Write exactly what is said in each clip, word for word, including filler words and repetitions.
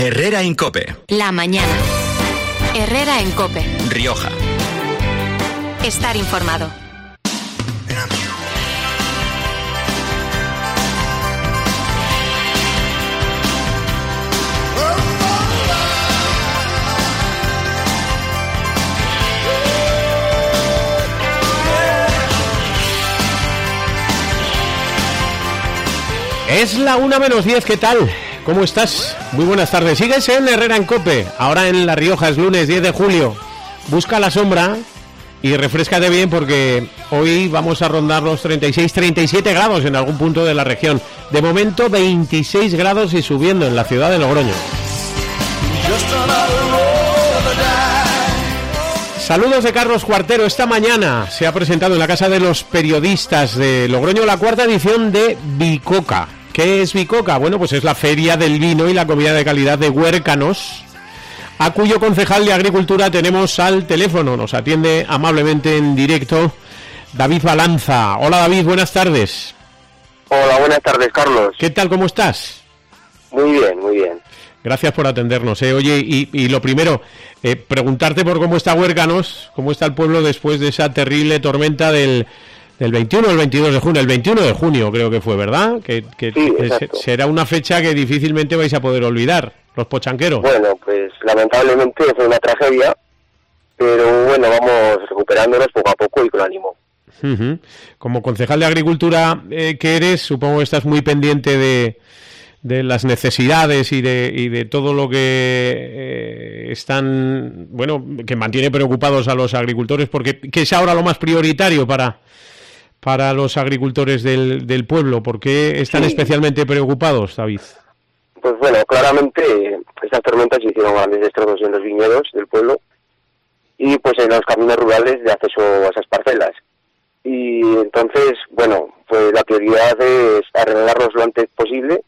Herrera en COPE. La mañana. Herrera en COPE. Rioja. Estar informado. Es la una menos diez, ¿qué tal? ¿Cómo estás? Muy buenas tardes. Sigues en Herrera en COPE. Ahora en La Rioja es lunes diez de julio. Busca la sombra y refréscate bien porque hoy vamos a rondar los treinta y seis, treinta y siete grados en algún punto de la región. De momento veintiséis grados y subiendo en la ciudad de Logroño. Saludos de Carlos Cuartero. Esta mañana se ha presentado en la Casa de los Periodistas de Logroño la cuarta edición de Bicoca. ¿Qué es Bicoca? Bueno, pues es la feria del vino y la comida de calidad de Huércanos, a cuyo concejal de Agricultura tenemos al teléfono. Nos atiende amablemente en directo David Balanza. Hola David, buenas tardes. Hola, buenas tardes, Carlos. ¿Qué tal, cómo estás? Muy bien, muy bien. Gracias por atendernos. ¿eh? Oye, y, y lo primero, eh, preguntarte por cómo está Huércanos, cómo está el pueblo después de esa terrible tormenta del... El veintiuno o el veintidós de junio, el veintiuno de junio creo que fue, ¿verdad? Que, que, sí, que será una fecha que difícilmente vais a poder olvidar, los pochanqueros. Bueno, pues lamentablemente fue una tragedia, pero bueno, vamos recuperándonos poco a poco y con ánimo. Uh-huh. Como concejal de Agricultura eh, que eres, supongo que estás muy pendiente de, de las necesidades y de, y de todo lo que eh, están, bueno, que mantiene preocupados a los agricultores, porque ¿qué es ahora lo más prioritario para... para los agricultores del, del pueblo? ¿Por qué están sí. especialmente preocupados, David? Pues bueno, claramente estas tormentas hicieron grandes destrozos en los viñedos del pueblo y pues en los caminos rurales de acceso a esas parcelas. Y entonces, bueno, pues la prioridad es arreglarlos lo antes posible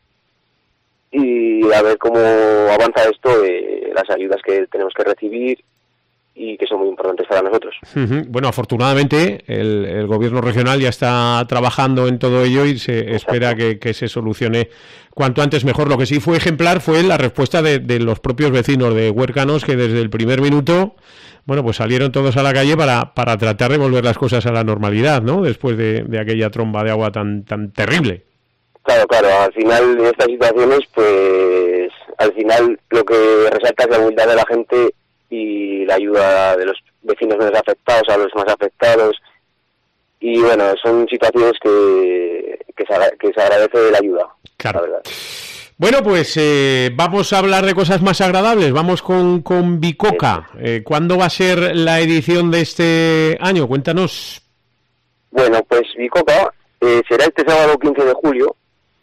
y a ver cómo avanza esto de las ayudas que tenemos que recibir y que son muy importantes para nosotros. Uh-huh. Bueno, afortunadamente el, el gobierno regional ya está trabajando en todo ello y se Exacto. espera que, que se solucione cuanto antes mejor. Lo que sí fue ejemplar fue la respuesta de, de los propios vecinos de Huércanos, que desde el primer minuto, bueno, pues salieron todos a la calle para, para tratar de volver las cosas a la normalidad, ¿no? Después de, de aquella tromba de agua tan, tan terrible. Claro, claro, al final de estas situaciones, pues al final lo que resalta es la humildad de la gente y la ayuda de los vecinos menos afectados a los más afectados, y bueno, son situaciones que, que, se, que se agradece la ayuda, claro. La verdad. Bueno, pues eh, vamos a hablar de cosas más agradables, vamos con, con Bicoca. Sí. Eh, ¿Cuándo va a ser la edición de este año? Cuéntanos. Bueno, pues Bicoca eh, será este sábado quince de julio,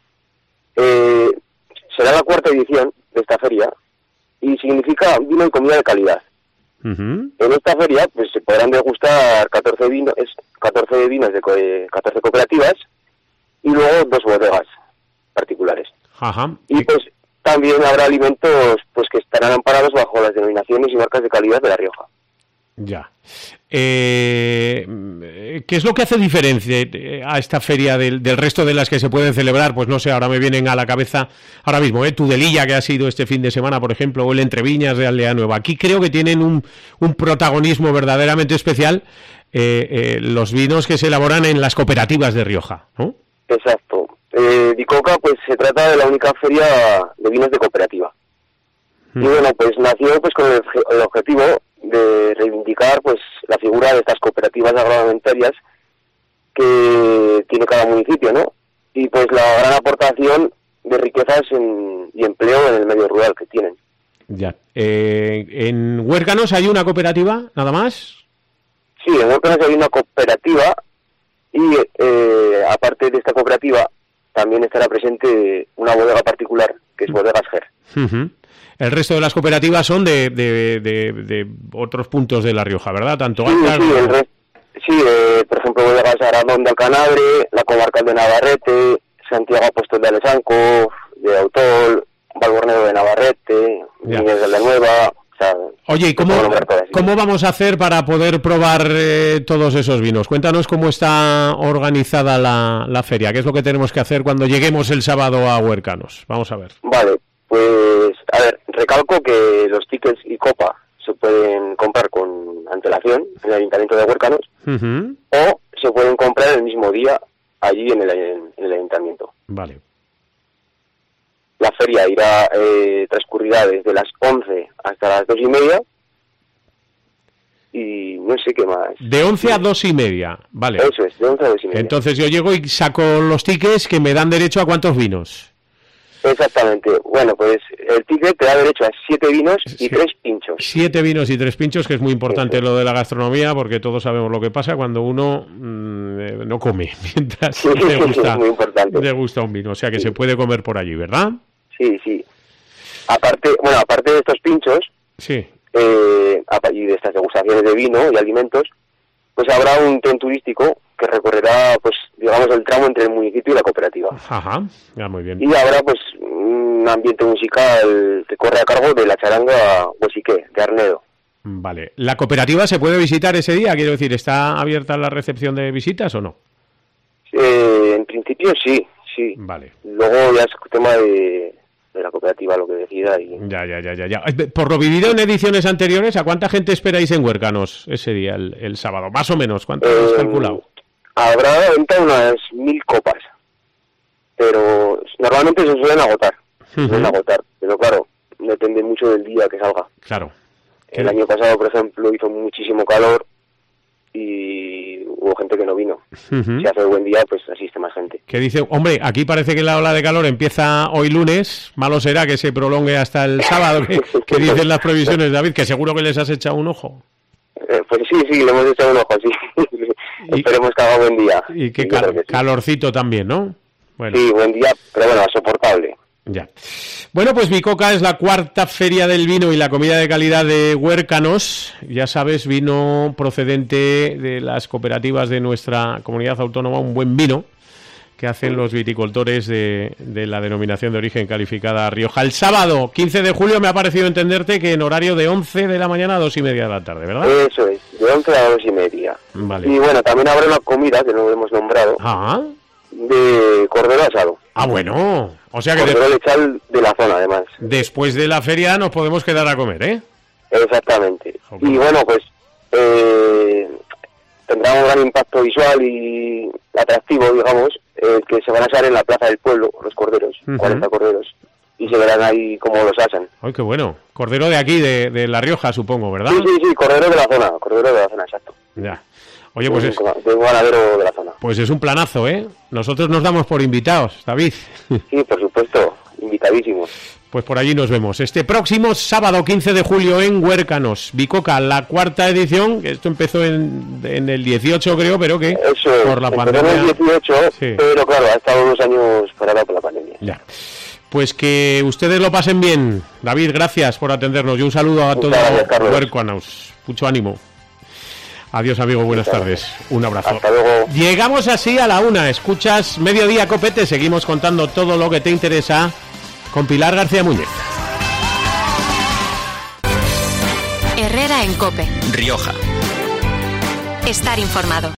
eh, será la cuarta edición de esta feria, y significa vino y comida de calidad. Uh-huh. En esta feria pues se podrán degustar catorce vinos, catorce vinos de catorce cooperativas y luego dos bodegas particulares. Ajá. Y pues también habrá alimentos pues que estarán amparados bajo las denominaciones y marcas de calidad de La Rioja. Ya. Eh, ¿Qué es lo que hace diferencia a esta feria del, del resto de las que se pueden celebrar? Pues no sé, ahora me vienen a la cabeza ahora mismo, ¿eh? Tudelilla, que ha sido este fin de semana, por ejemplo, o el Entreviñas de Aldea Nueva. Aquí creo que tienen un, un protagonismo verdaderamente especial eh, eh, los vinos que se elaboran en las cooperativas de Rioja, ¿no? Exacto. Eh, Bicoca, pues se trata de la única feria de vinos de cooperativa. Mm. Y bueno, pues nació pues con el, el objetivo de reivindicar pues la figura de estas cooperativas agroalimentarias que tiene cada municipio, ¿no? Y pues la gran aportación de riquezas en, y empleo en el medio rural que tienen. Ya. Eh, ¿En Huércanos hay una cooperativa, nada más? Sí, en Huércanos hay una cooperativa y eh, aparte de esta cooperativa también estará presente una bodega particular que es Bodegas Ger. Uh-huh. El resto de las cooperativas son de, de, de, de otros puntos de La Rioja, ¿verdad? Tanto sí, Alcar, sí, el re- sí eh, por ejemplo, Bodegas Aradón de Alcanabre, la Comarcal de Navarrete, Santiago Apóstol de Alesanco, de Autol, Valborneo de Navarrete, Viñas de la Nueva. O sea, oye, ¿y cómo, cómo vamos a hacer para poder probar eh, todos esos vinos? Cuéntanos cómo está organizada la, la feria, qué es lo que tenemos que hacer cuando lleguemos el sábado a Huércanos. Vamos a ver. Vale. Pues, a ver, recalco que los tickets y copa se pueden comprar con antelación en el Ayuntamiento de Huércanos, uh-huh. o se pueden comprar el mismo día allí en el, en el Ayuntamiento. Vale. La feria irá eh, transcurrirá desde las once hasta las dos y media, y no sé qué más. De once a dos y media, vale. Eso es, de once a dos y media. Entonces yo llego y saco los tickets que me dan derecho a ¿cuántos vinos? Exactamente. Bueno, pues el ticket te da derecho a siete vinos y Sí. tres pinchos. Siete vinos y tres pinchos, que es muy importante Eso. lo de la gastronomía, porque todos sabemos lo que pasa cuando uno mmm, eh, no come, mientras Sí, le gusta, es muy importante. le gusta un vino. O sea que Sí. se puede comer por allí, ¿verdad? Sí, sí. Aparte, bueno, aparte de estos pinchos, Sí. eh, apa- y de estas degustaciones de vino y alimentos, pues habrá un tren turístico que recorrerá, pues, digamos, el tramo entre el municipio y la cooperativa. Ajá, ya muy bien. Y habrá, pues, un ambiente musical que corre a cargo de la charanga Huesiqué, de Arnedo. Vale. ¿La cooperativa se puede visitar ese día? Quiero decir, ¿está abierta la recepción de visitas o no? Eh, en principio sí, sí. Vale. Luego ya es tema de, de la cooperativa lo que decida. Y... Ya, ya, ya, ya, ya. Eh, Por lo vivido en ediciones anteriores, ¿a cuánta gente esperáis en Huércanos ese día, el, el sábado? Más o menos, ¿cuánto habéis Eh, calculado? Habrá a la venta unas mil copas, pero normalmente se suelen agotar, se suelen Ujú. agotar, pero claro, depende mucho del día que salga. Claro. El año pasado, por ejemplo, hizo muchísimo calor y hubo gente que no vino. Ujú. Si hace buen día, pues asiste más gente. Que dice, hombre, aquí parece que la ola de calor empieza hoy lunes, malo será que se prolongue hasta el sábado, que, que dicen las previsiones, David, que seguro que les has echado un ojo. Eh, pues sí, sí, le hemos echado un ojo, sí. Y- Esperemos que haga buen día. Y que Sí, yo cal- creo que sí. calorcito también, ¿no? Bueno, Sí, buen día, pero bueno, soportable. ya. Bueno, pues Bicoca es la cuarta feria del vino y la comida de calidad de Huércanos. Ya sabes, vino procedente de las cooperativas de nuestra comunidad autónoma, un buen vino que hacen los viticultores de, de la denominación de origen calificada Rioja. El sábado, quince de julio, me ha parecido entenderte que en horario de once de la mañana a dos y media de la tarde, ¿verdad? Eso es, de once a dos y media. Vale. Y bueno, también habrá una comida que no hemos nombrado, Ah, de cordero asado. ah, bueno. O sea que de- Cordero lechal de la zona, además. después de la feria nos podemos quedar a comer, ¿eh? Exactamente. Ok. Y bueno, pues eh, tendrá un gran impacto visual y atractivo, digamos, el que se van a asar en la plaza del pueblo, los corderos, Ujú. cuarenta corderos, y se verán ahí cómo los asan. Ay, qué bueno. Cordero de aquí, de, de La Rioja, supongo, ¿verdad? Sí, sí, sí, cordero de la zona, cordero de la zona, exacto. Ya. Oye, pues es, De un ganadero de la zona. pues es un planazo, ¿eh? Nosotros nos damos por invitados, David. Sí, por supuesto, invitadísimos. Pues por allí nos vemos. Este próximo sábado quince de julio en Huércanos, Bicoca, la cuarta edición, que esto empezó en, en el dieciocho creo, pero que Eso es, por la empezó en pandemia... el dieciocho, Sí. pero claro, ha estado unos años parado por la pandemia. Ya. Pues que ustedes lo pasen bien. David, gracias por atendernos y un saludo a Muchas todos gracias, Carlos. Huércanos. Mucho ánimo. Adiós, amigo, buenas Muchas tardes. Un abrazo. Hasta luego. Llegamos así a la una. Escuchas Mediodía Copete. Seguimos contando todo lo que te interesa con Pilar García Muñez. Herrera en Cope. Rioja. Estar informado.